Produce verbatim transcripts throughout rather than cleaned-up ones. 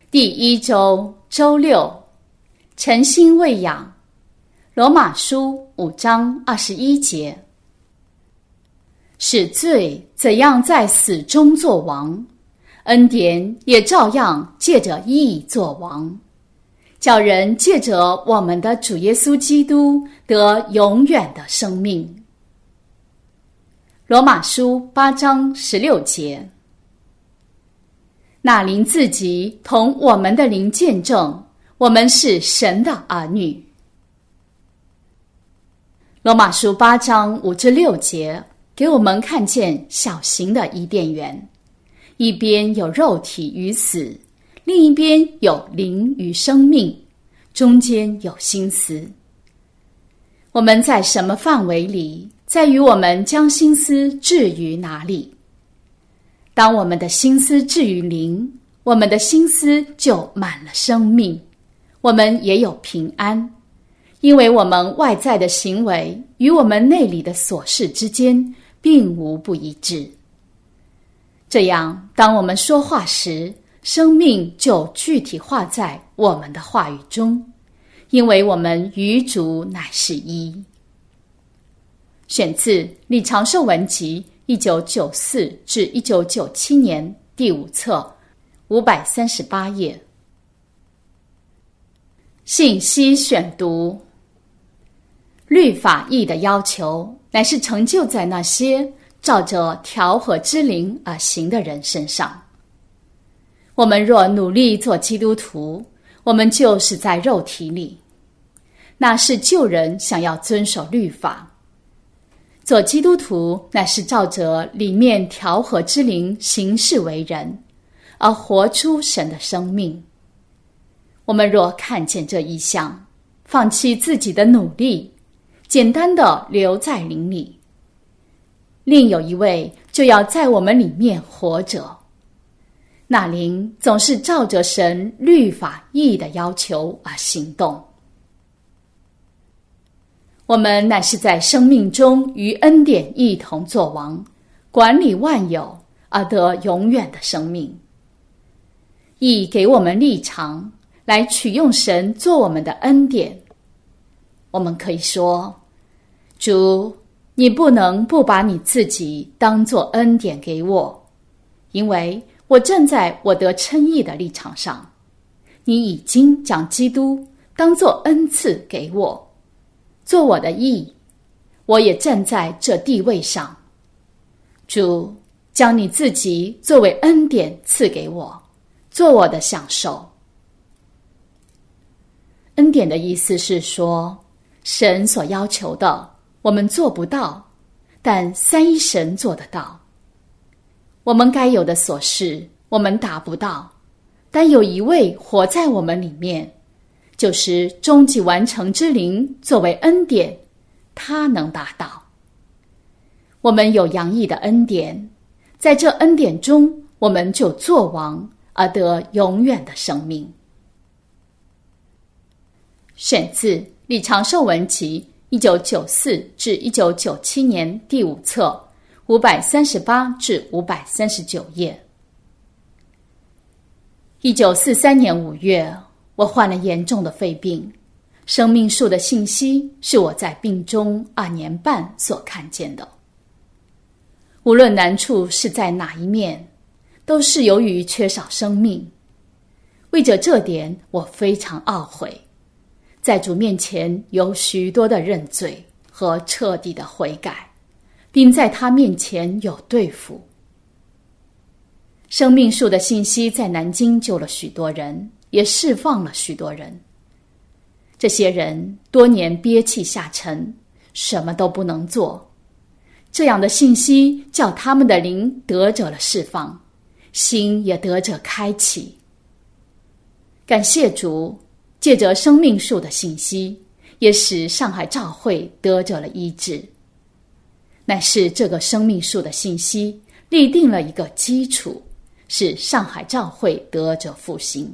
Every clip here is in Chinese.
第一周周六，晨星喂养，罗马书五章二十一节。使罪怎样在死中作王，恩典也照样借着义作王，叫人借着我们的主耶稣基督得永远的生命。罗马书八章十六节。那灵自己同我们的灵见证，我们是神的儿女。罗马书八章五至六节给我们看见小型的伊甸园，一边有肉体与死，另一边有灵与生命，中间有心思。我们在什么范围里，在于我们将心思置于哪里。当我们的心思置于灵，我们的心思就满了生命，我们也有平安，因为我们外在的行为与我们内里的琐事之间并无不一致。这样，当我们说话时，生命就具体化在我们的话语中，因为我们与主乃是一。选自李长寿文集一九九四至一九九七年第五册五百三十八页。信息选读。律法义的要求乃是成就在那些照着调和之灵而行的人身上。我们若努力做基督徒，我们就是在肉体里，那是旧人想要遵守律法。做基督徒乃是照着里面调和之灵行事为人，而活出神的生命。我们若看见这一项，放弃自己的努力，简单的留在灵里，另有一位就要在我们里面活着。那灵总是照着神律法义的要求而行动。我们乃是在生命中与恩典一同作王，管理万有，而得永远的生命。义给我们立场，来取用神做我们的恩典。我们可以说，主，你不能不把你自己当作恩典给我，因为我正在我得称义的立场上。你已经将基督当作恩赐给我，做我的义，我也站在这地位上。主，将你自己作为恩典赐给我，做我的享受。恩典的意思是说，神所要求的我们做不到，但三一神做得到。我们该有的琐事我们达不到，但有一位活在我们里面，就是终极完成之灵作为恩典，他能达到。我们有洋溢的恩典，在这恩典中我们就作王，而得永远的生命。选自李长寿文集一九九四至一九九七年第五册五百三十八至五百三十九页。一九四三年五月，我患了严重的肺病，生命树的信息是我在病中二年半所看见的。无论难处是在哪一面，都是由于缺少生命。为着这点，我非常懊悔，在主面前有许多的认罪和彻底的悔改，并在他面前有对付。生命树的信息在南京救了许多人，也释放了许多人。这些人多年憋气下沉，什么都不能做。这样的信息叫他们的灵得着了释放，心也得着开启。感谢主，借着生命树的信息，也使上海教会得着了医治。乃是这个生命树的信息立定了一个基础，使上海教会得着复兴。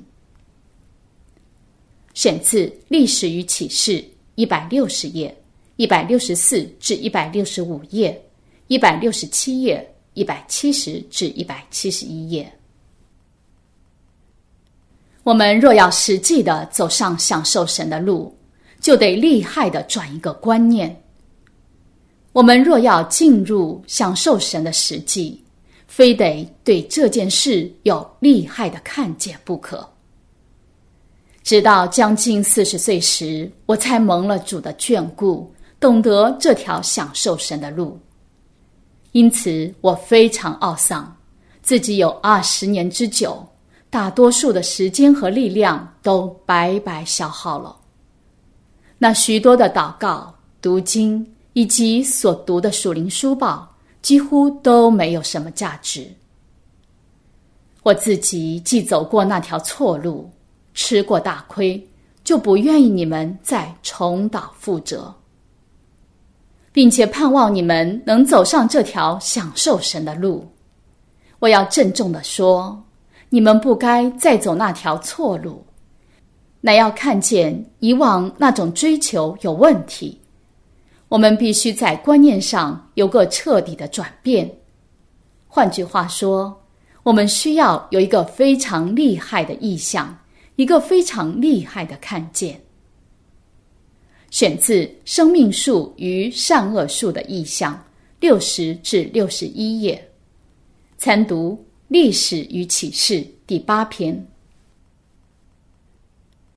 选自历史与启示一百六十页，一百六十四至一百六十五页，一百六十七页，一百七十至一百七十一页。 我们若要实际的走上享受神的路，就得厉害的转一个观念。我们若要进入享受神的实际，非得对这件事有厉害的看见不可。直到将近四十岁时，我才蒙了主的眷顾，懂得这条享受神的路。因此我非常懊丧，自己有二十年之久，大多数的时间和力量都白白消耗了。那许多的祷告、读经以及所读的属灵书报，几乎都没有什么价值。我自己既走过那条错路，吃过大亏，就不愿意你们再重蹈覆辙，并且盼望你们能走上这条享受神的路。我要郑重地说，你们不该再走那条错路，乃要看见以往那种追求有问题。我们必须在观念上有个彻底的转变。换句话说，我们需要有一个非常厉害的意向，一个非常厉害的看见。选自《生命树与善恶树的意象》六十至六十一页，参读《历史与启示》第八篇。